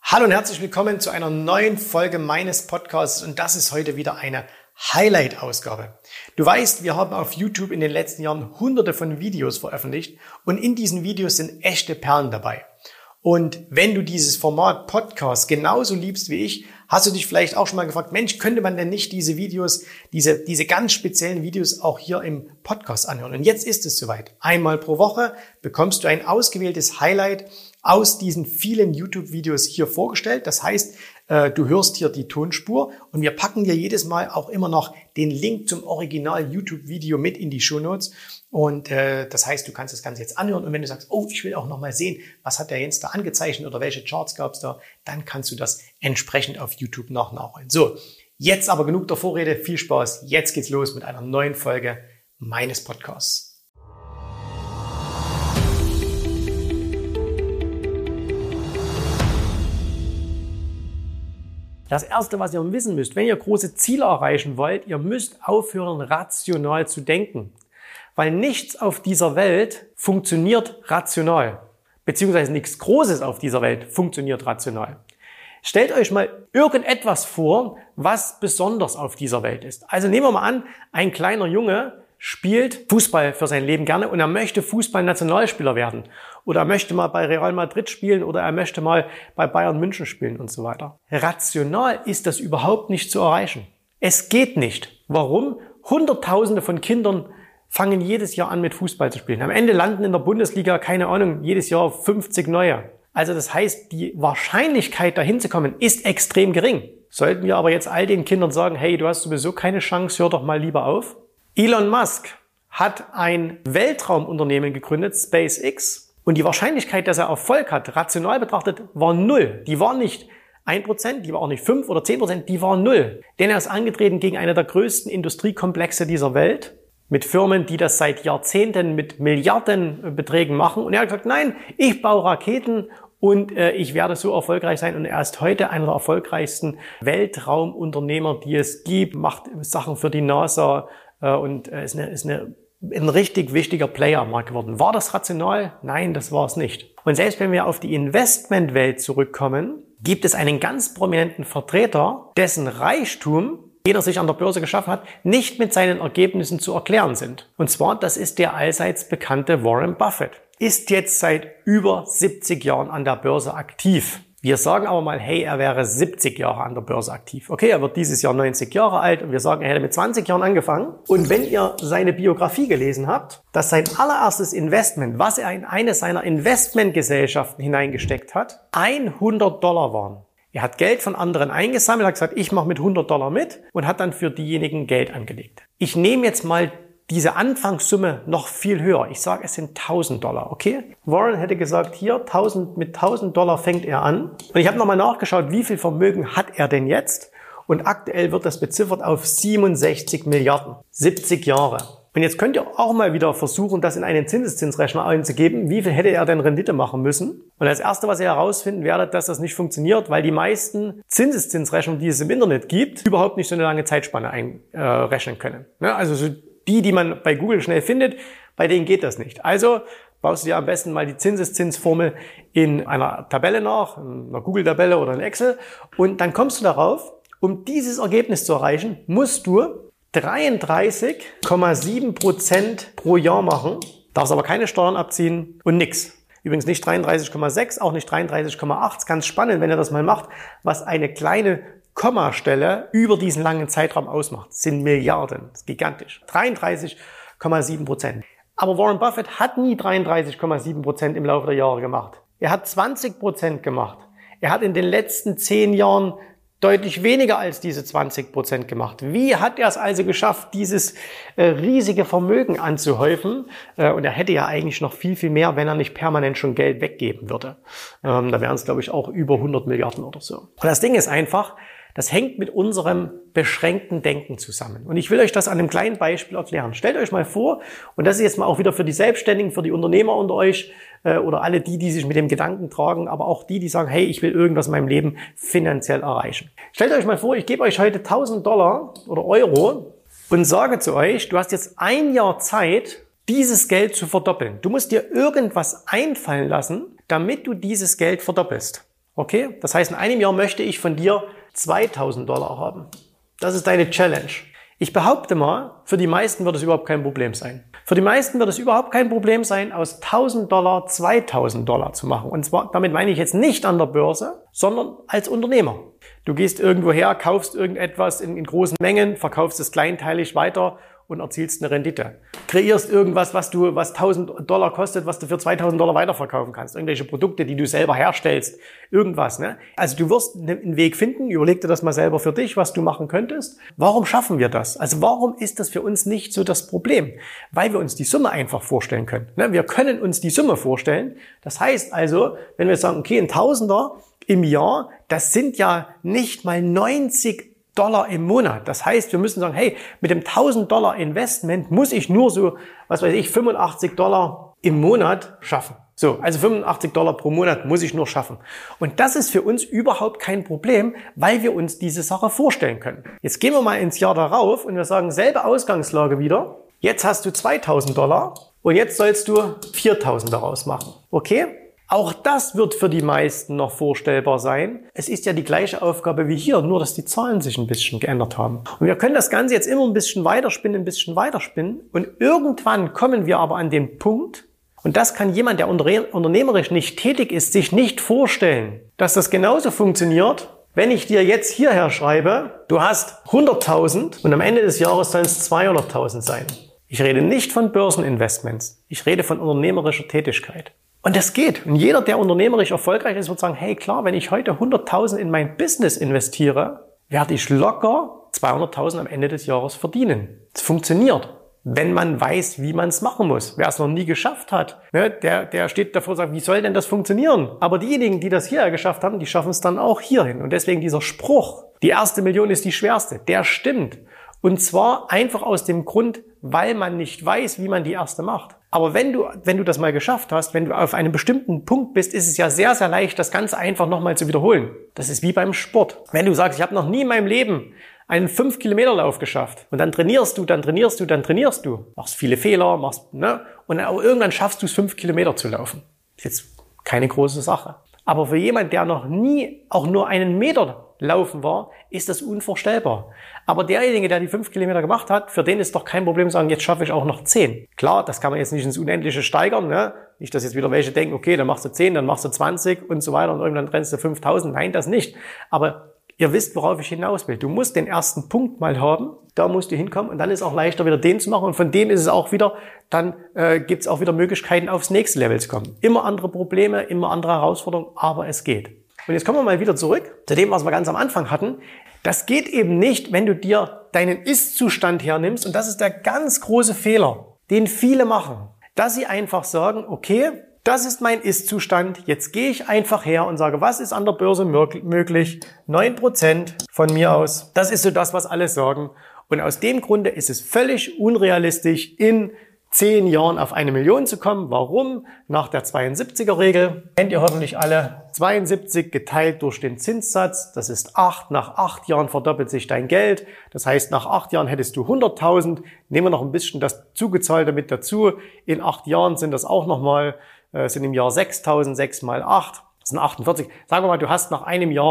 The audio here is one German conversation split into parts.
Hallo und herzlich willkommen zu einer neuen Folge meines Podcasts und das ist heute wieder eine Highlight-Ausgabe. Du weißt, wir haben auf YouTube in den letzten Jahren hunderte von Videos veröffentlicht und in diesen Videos sind echte Perlen dabei. Und wenn du dieses Format Podcast genauso liebst wie ich, hast du dich vielleicht auch schon mal gefragt, Mensch, könnte man denn nicht diese Videos, diese ganz speziellen Videos auch hier im Podcast anhören? Und jetzt ist es soweit. Einmal pro Woche bekommst du ein ausgewähltes Highlight aus diesen vielen YouTube-Videos hier vorgestellt. Das heißt, du hörst hier die Tonspur und wir packen dir jedes Mal auch immer noch den Link zum Original-YouTube-Video mit in die Shownotes. Und das heißt, du kannst das Ganze jetzt anhören und wenn du sagst, oh, ich will auch noch mal sehen, was hat der Jens da angezeichnet oder welche Charts gab es da, dann kannst du das entsprechend auf YouTube nachholen. So, jetzt aber genug der Vorrede, viel Spaß. Jetzt geht's los mit einer neuen Folge meines Podcasts. Das Erste, was ihr wissen müsst, wenn ihr große Ziele erreichen wollt, ihr müsst aufhören, rational zu denken. Weil nichts auf dieser Welt funktioniert rational. Beziehungsweise nichts Großes auf dieser Welt funktioniert rational. Stellt euch mal irgendetwas vor, was besonders auf dieser Welt ist. Also nehmen wir mal an, ein kleiner Junge spielt Fußball für sein Leben gerne und er möchte Fußball-Nationalspieler werden. Oder er möchte mal bei Real Madrid spielen oder er möchte mal bei Bayern München spielen und so weiter. Rational ist das überhaupt nicht zu erreichen. Es geht nicht. Warum? Hunderttausende von Kindern fangen jedes Jahr an mit Fußball zu spielen. Am Ende landen in der Bundesliga, keine Ahnung, jedes Jahr 50 neue. Also das heißt, die Wahrscheinlichkeit dahin zu kommen ist extrem gering. Sollten wir aber jetzt all den Kindern sagen, hey, du hast sowieso keine Chance, hör doch mal lieber auf. Elon Musk hat ein Weltraumunternehmen gegründet, SpaceX. Und die Wahrscheinlichkeit, dass er Erfolg hat, rational betrachtet, war 0. Die war nicht 1%, die war auch nicht 5 oder 10%, die war 0. Denn er ist angetreten gegen eine der größten Industriekomplexe dieser Welt, mit Firmen, die das seit Jahrzehnten mit Milliardenbeträgen machen. Und er hat gesagt, nein, ich baue Raketen und ich werde so erfolgreich sein. Und er ist heute einer der erfolgreichsten Weltraumunternehmer, die es gibt, macht Sachen für die NASA und ist ein richtig wichtiger Player am Markt geworden. War das rational? Nein, das war es nicht. Und selbst wenn wir auf die Investmentwelt zurückkommen, gibt es einen ganz prominenten Vertreter, dessen Reichtum, den er sich an der Börse geschaffen hat, nicht mit seinen Ergebnissen zu erklären sind. Und zwar, das ist der allseits bekannte Warren Buffett. Ist jetzt seit über 70 Jahren an der Börse aktiv. Wir sagen aber mal, hey, er wäre 70 Jahre an der Börse aktiv. Okay, er wird dieses Jahr 90 Jahre alt und wir sagen, er hätte mit 20 Jahren angefangen. Und wenn ihr seine Biografie gelesen habt, dass sein allererstes Investment, was er in eine seiner Investmentgesellschaften hineingesteckt hat, $100 waren. Er hat Geld von anderen eingesammelt, hat gesagt, ich mache mit $100 mit und hat dann für diejenigen Geld angelegt. Ich nehme jetzt mal diese Anfangssumme noch viel höher. Ich sage, es sind $1.000, okay? Warren hätte gesagt, hier, mit $1.000 fängt er an. Und ich habe nochmal nachgeschaut, wie viel Vermögen hat er denn jetzt? Und aktuell wird das beziffert auf 67 Milliarden. 70 Jahre. Und jetzt könnt ihr auch mal wieder versuchen, das in einen Zinseszinsrechner einzugeben. Wie viel hätte er denn Rendite machen müssen? Und als Erste, was ihr herausfinden werdet, dass das nicht funktioniert, weil die meisten Zinseszinsrechnungen, die es im Internet gibt, überhaupt nicht so eine lange Zeitspanne einrechnen können. Also so die man bei Google schnell findet, bei denen geht das nicht. Also baust du dir am besten mal die Zinseszinsformel in einer Tabelle nach, in einer Google-Tabelle oder in Excel. Und dann kommst du darauf, um dieses Ergebnis zu erreichen, musst du 33,7% pro Jahr machen, darfst aber keine Steuern abziehen und nix. Übrigens nicht 33,6, auch nicht 33,8. Ist ganz spannend, wenn ihr das mal macht, was eine kleine Kommastelle über diesen langen Zeitraum ausmacht. Das sind Milliarden. Das ist gigantisch. 33,7%. Aber Warren Buffett hat nie 33,7% im Laufe der Jahre gemacht. Er hat 20% gemacht. Er hat in den letzten 10 Jahren deutlich weniger als diese 20% gemacht. Wie hat er es also geschafft, dieses riesige Vermögen anzuhäufen? Und er hätte ja eigentlich noch viel, viel mehr, wenn er nicht permanent schon Geld weggeben würde. Da wären es, glaube ich, auch über 100 Milliarden oder so. Und das Ding ist einfach, das hängt mit unserem beschränkten Denken zusammen. Und ich will euch das an einem kleinen Beispiel erklären. Stellt euch mal vor, und das ist jetzt mal auch wieder für die Selbstständigen, für die Unternehmer unter euch oder alle die sich mit dem Gedanken tragen, aber auch die sagen, hey, ich will irgendwas in meinem Leben finanziell erreichen. Stellt euch mal vor, ich gebe euch heute $1.000 oder Euro und sage zu euch, du hast jetzt ein Jahr Zeit, dieses Geld zu verdoppeln. Du musst dir irgendwas einfallen lassen, damit du dieses Geld verdoppelst. Okay? Das heißt, in einem Jahr möchte ich von dir $2.000 haben. Das ist deine Challenge. Ich behaupte mal, für die meisten wird es überhaupt kein Problem sein. Für die meisten wird es überhaupt kein Problem sein, aus $1.000 $2.000 zu machen. Und zwar, damit meine ich jetzt nicht an der Börse, sondern als Unternehmer. Du gehst irgendwo her, kaufst irgendetwas in großen Mengen, verkaufst es kleinteilig weiter und erzielst eine Rendite. Kreierst irgendwas, was $1.000 kostet, was du für $2.000 weiterverkaufen kannst. Irgendwelche Produkte, die du selber herstellst. Irgendwas, ne? Also du wirst einen Weg finden. Überleg dir das mal selber für dich, was du machen könntest. Warum schaffen wir das? Also warum ist das für uns nicht so das Problem? Weil wir uns die Summe einfach vorstellen können. Ne? Wir können uns die Summe vorstellen. Das heißt also, wenn wir sagen, okay, ein Tausender im Jahr, das sind ja nicht mal $90 im Monat. Das heißt, wir müssen sagen, hey, mit dem $1.000 Investment muss ich nur so, $85 im Monat schaffen. So, also $85 pro Monat muss ich nur schaffen. Und das ist für uns überhaupt kein Problem, weil wir uns diese Sache vorstellen können. Jetzt gehen wir mal ins Jahr darauf und wir sagen, selbe Ausgangslage wieder. Jetzt hast du $2.000 und jetzt sollst du 4.000 daraus machen. Okay? Auch das wird für die meisten noch vorstellbar sein. Es ist ja die gleiche Aufgabe wie hier, nur dass die Zahlen sich ein bisschen geändert haben. Und wir können das Ganze jetzt immer ein bisschen weiterspinnen und irgendwann kommen wir aber an den Punkt, und das kann jemand, der unternehmerisch nicht tätig ist, sich nicht vorstellen, dass das genauso funktioniert, wenn ich dir jetzt hierher schreibe, du hast 100.000 und am Ende des Jahres sollen es 200.000 sein. Ich rede nicht von Börseninvestments, ich rede von unternehmerischer Tätigkeit. Und das geht. Und jeder, der unternehmerisch erfolgreich ist, wird sagen, hey klar, wenn ich heute 100.000 in mein Business investiere, werde ich locker 200.000 am Ende des Jahres verdienen. Es funktioniert, wenn man weiß, wie man es machen muss. Wer es noch nie geschafft hat, ne, der steht davor und sagt, wie soll denn das funktionieren? Aber diejenigen, die das hier geschafft haben, die schaffen es dann auch hierhin. Und deswegen dieser Spruch, die erste Million ist die schwerste, der stimmt. Und zwar einfach aus dem Grund, weil man nicht weiß, wie man die erste macht. Aber wenn du das mal geschafft hast, wenn du auf einem bestimmten Punkt bist, ist es ja sehr, sehr leicht, das Ganze einfach nochmal zu wiederholen. Das ist wie beim Sport. Wenn du sagst, ich habe noch nie in meinem Leben einen 5-Kilometer-Lauf geschafft und dann trainierst du, machst viele Fehler, und irgendwann schaffst du es, 5 Kilometer zu laufen. Ist jetzt keine große Sache. Aber für jemand, der noch nie auch nur einen Meter laufen war, ist das unvorstellbar. Aber derjenige, der die 5 Kilometer gemacht hat, für den ist doch kein Problem sagen, jetzt schaffe ich auch noch 10. Klar, das kann man jetzt nicht ins Unendliche steigern, ne? Nicht, dass jetzt wieder welche denken, okay, dann machst du 10, dann machst du 20 und so weiter und irgendwann rennst du 5.000. Nein, das nicht. Aber ihr wisst, worauf ich hinaus will. Du musst den ersten Punkt mal haben, da musst du hinkommen und dann ist auch leichter, wieder den zu machen und von dem ist es auch wieder, dann gibt es auch wieder Möglichkeiten, aufs nächste Level zu kommen. Immer andere Probleme, immer andere Herausforderungen, aber es geht. Und jetzt kommen wir mal wieder zurück zu dem, was wir ganz am Anfang hatten. Das geht eben nicht, wenn du dir deinen Ist-Zustand hernimmst. Und das ist der ganz große Fehler, den viele machen. Dass sie einfach sagen, okay, das ist mein Ist-Zustand. Jetzt gehe ich einfach her und sage, was ist an der Börse möglich? 9% von mir aus. Das ist so das, was alle sagen. Und aus dem Grunde ist es völlig unrealistisch, in 10 Jahren auf 1 Million zu kommen. Warum? Nach der 72er-Regel. Kennt ihr hoffentlich alle. 72 geteilt durch den Zinssatz, das ist 8. Nach 8 Jahren verdoppelt sich dein Geld. Das heißt, nach 8 Jahren hättest du 100.000. Nehmen wir noch ein bisschen das Zugezahlte mit dazu. In 8 Jahren sind das auch nochmal, sind im Jahr 6.000, 6 mal 8. Das sind 48. Sagen wir mal, du hast nach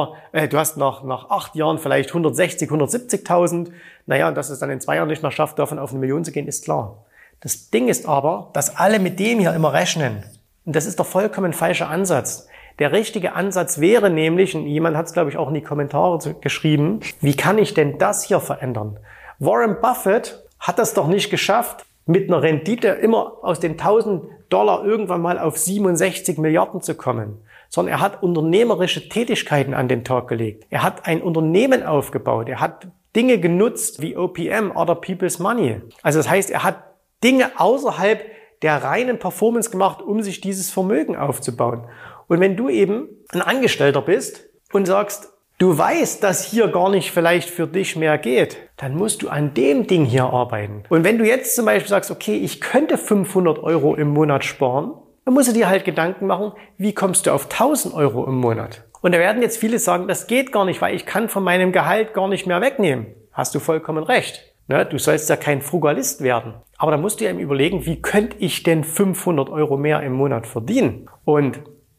8 Jahren vielleicht 160, 170.000. Naja, und dass es dann in 2 Jahren nicht mehr schafft, davon auf 1 Million zu gehen, ist klar. Das Ding ist aber, dass alle mit dem hier immer rechnen. Und das ist der vollkommen falsche Ansatz. Der richtige Ansatz wäre nämlich, und jemand hat es, glaube ich, auch in die Kommentare geschrieben, wie kann ich denn das hier verändern? Warren Buffett hat das doch nicht geschafft, mit einer Rendite immer aus den $1.000 irgendwann mal auf 67 Milliarden zu kommen, sondern er hat unternehmerische Tätigkeiten an den Tag gelegt. Er hat ein Unternehmen aufgebaut. Er hat Dinge genutzt wie OPM, Other People's Money. Also das heißt, er hat Dinge außerhalb der reinen Performance gemacht, um sich dieses Vermögen aufzubauen. Und wenn du eben ein Angestellter bist und sagst, du weißt, dass hier gar nicht vielleicht für dich mehr geht, dann musst du an dem Ding hier arbeiten. Und wenn du jetzt zum Beispiel sagst, okay, ich könnte 500 € im Monat sparen, dann musst du dir halt Gedanken machen, wie kommst du auf 1.000 € im Monat? Und da werden jetzt viele sagen, das geht gar nicht, weil ich kann von meinem Gehalt gar nicht mehr wegnehmen. Hast du vollkommen recht. Du sollst ja kein Frugalist werden. Aber da musst du eben überlegen, wie könnte ich denn 500 € mehr im Monat verdienen? Und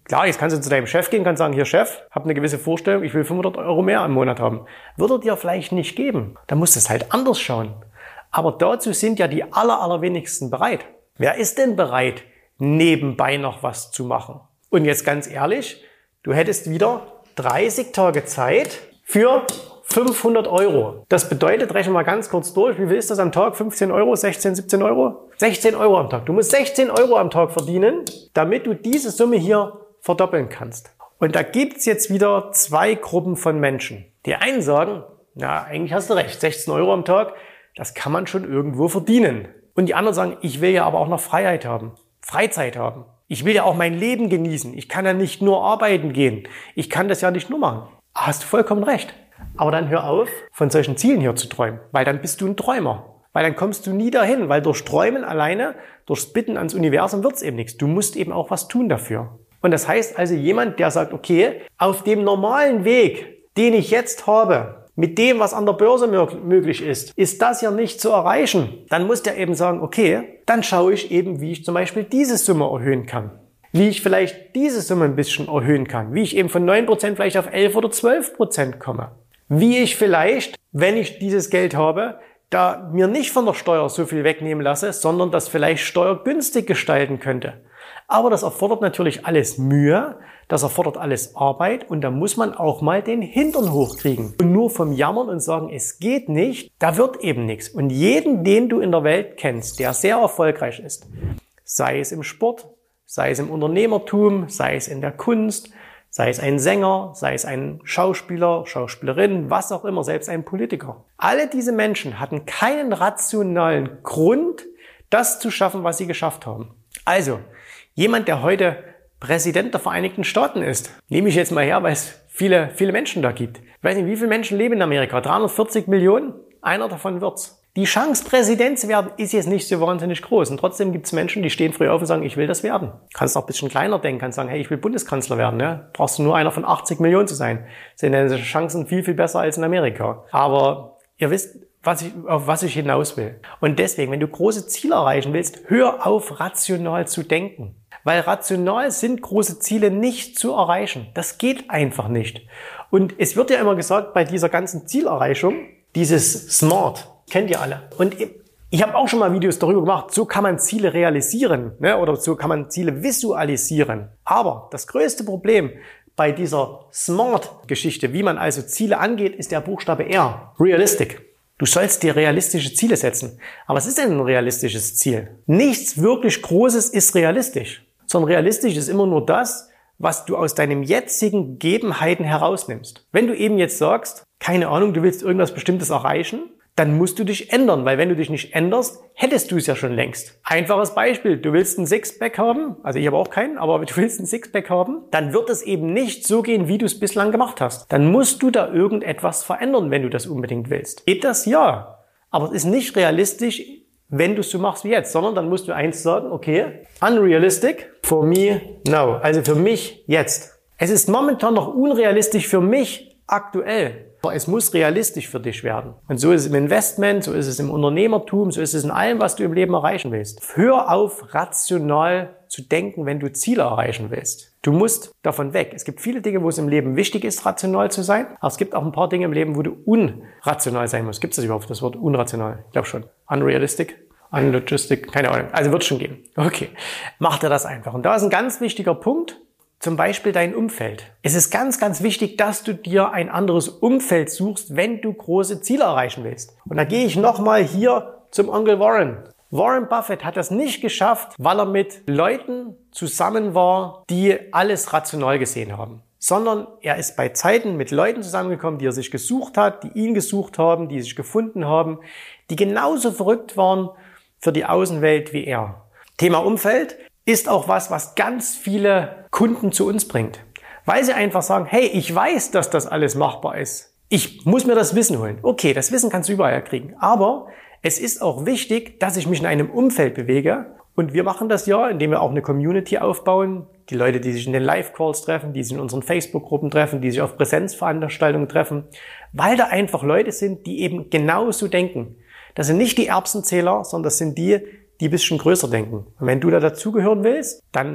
Klar, jetzt kannst du zu deinem Chef gehen, kannst sagen, hier Chef, hab eine gewisse Vorstellung, ich will 500 € mehr im Monat haben. Wird er dir vielleicht nicht geben. Dann musst du es halt anders schauen. Aber dazu sind ja die allerwenigsten bereit. Wer ist denn bereit, nebenbei noch was zu machen? Und jetzt ganz ehrlich, du hättest wieder 30 Tage Zeit für 500 €. Das bedeutet, rechne mal ganz kurz durch, wie viel ist das am Tag? 15 €, 16, 17 €? 16 € am Tag. Du musst 16 € am Tag verdienen, damit du diese Summe hier verdoppeln kannst. Und da gibt's jetzt wieder zwei Gruppen von Menschen. Die einen sagen, na, eigentlich hast du recht, 16 € am Tag, das kann man schon irgendwo verdienen. Und die anderen sagen, ich will ja aber auch noch Freiheit haben, Freizeit haben. Ich will ja auch mein Leben genießen. Ich kann ja nicht nur arbeiten gehen. Ich kann das ja nicht nur machen. Hast du vollkommen recht. Aber dann hör auf, von solchen Zielen hier zu träumen, weil dann bist du ein Träumer. Weil dann kommst du nie dahin, weil durch Träumen alleine, durchs Bitten ans Universum wird's eben nichts. Du musst eben auch was tun dafür. Und das heißt also, jemand, der sagt, okay, auf dem normalen Weg, den ich jetzt habe, mit dem, was an der Börse möglich ist das ja nicht zu erreichen. Dann muss der eben sagen, okay, dann schaue ich eben, wie ich zum Beispiel diese Summe erhöhen kann. Wie ich vielleicht diese Summe ein bisschen erhöhen kann. Wie ich eben von 9% vielleicht auf 11 oder 12% komme. Wie ich vielleicht, wenn ich dieses Geld habe, da mir nicht von der Steuer so viel wegnehmen lasse, sondern das vielleicht steuergünstig gestalten könnte. Aber das erfordert natürlich alles Mühe, das erfordert alles Arbeit und da muss man auch mal den Hintern hochkriegen. Und nur vom Jammern und sagen, es geht nicht, da wird eben nichts. Und jeden, den du in der Welt kennst, der sehr erfolgreich ist, sei es im Sport, sei es im Unternehmertum, sei es in der Kunst, sei es ein Sänger, sei es ein Schauspieler, Schauspielerin, was auch immer, selbst ein Politiker. Alle diese Menschen hatten keinen rationalen Grund, das zu schaffen, was sie geschafft haben. Also, jemand, der heute Präsident der Vereinigten Staaten ist, nehme ich jetzt mal her, weil es viele Menschen da gibt. Ich weiß nicht, wie viele Menschen leben in Amerika? 340 Millionen? Einer davon wird's. Die Chance, Präsident zu werden, ist jetzt nicht so wahnsinnig groß. Und trotzdem gibt es Menschen, die stehen früh auf und sagen, ich will das werden. Kannst auch ein bisschen kleiner denken, kannst sagen, hey, ich will Bundeskanzler werden. Ne? Brauchst du nur einer von 80 Millionen zu sein. Sind deine Chancen viel besser als in Amerika. Aber ihr wisst, auf was ich hinaus will. Und deswegen, wenn du große Ziele erreichen willst, hör auf, rational zu denken. Weil rational sind große Ziele nicht zu erreichen. Das geht einfach nicht. Und es wird ja immer gesagt, bei dieser ganzen Zielerreichung, dieses SMART, kennt ihr alle. Und ich habe auch schon mal Videos darüber gemacht, so kann man Ziele realisieren, ne? Oder so kann man Ziele visualisieren. Aber das größte Problem bei dieser SMART-Geschichte, wie man also Ziele angeht, ist der Buchstabe R, Realistic. Du sollst dir realistische Ziele setzen. Aber was ist denn ein realistisches Ziel? Nichts wirklich Großes ist realistisch, sondern realistisch ist immer nur das, was du aus deinen jetzigen Gegebenheiten herausnimmst. Wenn du eben jetzt sagst, keine Ahnung, du willst irgendwas Bestimmtes erreichen, dann musst du dich ändern, weil wenn du dich nicht änderst, hättest du es ja schon längst. Einfaches Beispiel, du willst ein Sixpack haben, also ich habe auch keinen, aber du willst ein Sixpack haben, dann wird es eben nicht so gehen, wie du es bislang gemacht hast. Dann musst du da irgendetwas verändern, wenn du das unbedingt willst. Geht das? Ja. Aber es ist nicht realistisch, wenn du es so machst wie jetzt, sondern dann musst du eins sagen, okay, unrealistic for me now, also für mich jetzt. Es ist momentan noch unrealistisch für mich aktuell. Aber es muss realistisch für dich werden. Und so ist es im Investment, so ist es im Unternehmertum, so ist es in allem, was du im Leben erreichen willst. Hör auf, rational zu denken, wenn du Ziele erreichen willst. Du musst davon weg. Es gibt viele Dinge, wo es im Leben wichtig ist, rational zu sein. Aber es gibt auch ein paar Dinge im Leben, wo du unrational sein musst. Gibt es das überhaupt, das Wort unrational? Ich glaube schon. Unrealistic? Unlogistic? Keine Ahnung. Also wird es schon geben. Okay. Mach dir das einfach. Und da ist ein ganz wichtiger Punkt. Zum Beispiel dein Umfeld. Es ist ganz wichtig, dass du dir ein anderes Umfeld suchst, wenn du große Ziele erreichen willst. Und da gehe ich nochmal hier zum Onkel Warren. Warren Buffett hat das nicht geschafft, weil er mit Leuten zusammen war, die alles rational gesehen haben. Sondern er ist bei Zeiten mit Leuten zusammengekommen, die er sich gesucht hat, die ihn gesucht haben, die sich gefunden haben, die genauso verrückt waren für die Außenwelt wie er. Thema Umfeld ist auch was ganz viele Kunden zu uns bringt. Weil sie einfach sagen, hey, ich weiß, dass das alles machbar ist. Ich muss mir das Wissen holen. Okay, das Wissen kannst du überall kriegen. Aber es ist auch wichtig, dass ich mich in einem Umfeld bewege. Und wir machen das ja, indem wir auch eine Community aufbauen. Die Leute, die sich in den Live-Calls treffen, die sich in unseren Facebook-Gruppen treffen, die sich auf Präsenzveranstaltungen treffen. Weil da einfach Leute sind, die eben genauso denken. Das sind nicht die Erbsenzähler, sondern das sind die ein bisschen größer denken. Und wenn du da dazugehören willst, dann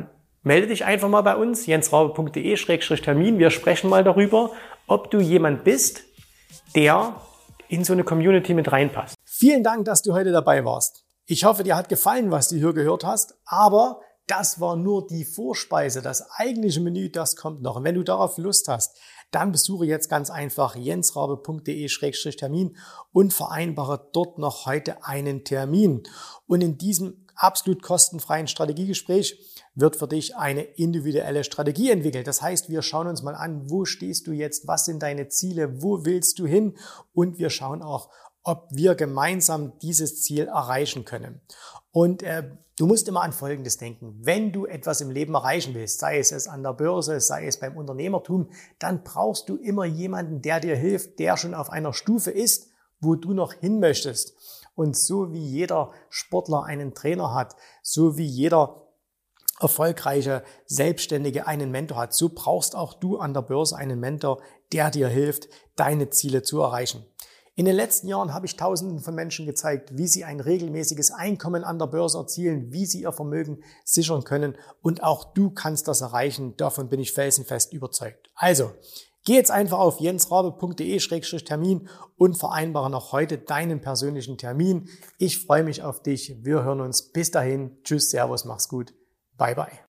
Melde dich einfach mal bei uns, jensrabe.de/termin. Wir sprechen mal darüber, ob du jemand bist, der in so eine Community mit reinpasst. Vielen Dank, dass du heute dabei warst. Ich hoffe, dir hat gefallen, was du hier gehört hast, aber das war nur die Vorspeise. Das eigentliche Menü, das kommt noch. Und wenn du darauf Lust hast, dann besuche jetzt ganz einfach jensrabe.de/termin und vereinbare dort noch heute einen Termin. Und in diesem absolut kostenfreien Strategiegespräch wird für dich eine individuelle Strategie entwickelt. Das heißt, wir schauen uns mal an, wo stehst du jetzt, was sind deine Ziele, wo willst du hin, und wir schauen auch, ob wir gemeinsam dieses Ziel erreichen können. Und du musst immer an Folgendes denken: Wenn du etwas im Leben erreichen willst, sei es an der Börse, sei es beim Unternehmertum, dann brauchst du immer jemanden, der dir hilft, der schon auf einer Stufe ist, wo du noch hin möchtest. Und so wie jeder Sportler einen Trainer hat, so wie jeder erfolgreiche Selbstständige einen Mentor hat, so brauchst auch du an der Börse einen Mentor, der dir hilft, deine Ziele zu erreichen. In den letzten Jahren habe ich Tausenden von Menschen gezeigt, wie sie ein regelmäßiges Einkommen an der Börse erzielen, wie sie ihr Vermögen sichern können, und auch du kannst das erreichen. Davon bin ich felsenfest überzeugt. Also, geh jetzt einfach auf jensrabe.de/termin und vereinbare noch heute deinen persönlichen Termin. Ich freue mich auf dich. Wir hören uns. Bis dahin. Tschüss, Servus, mach's gut. Bye, bye.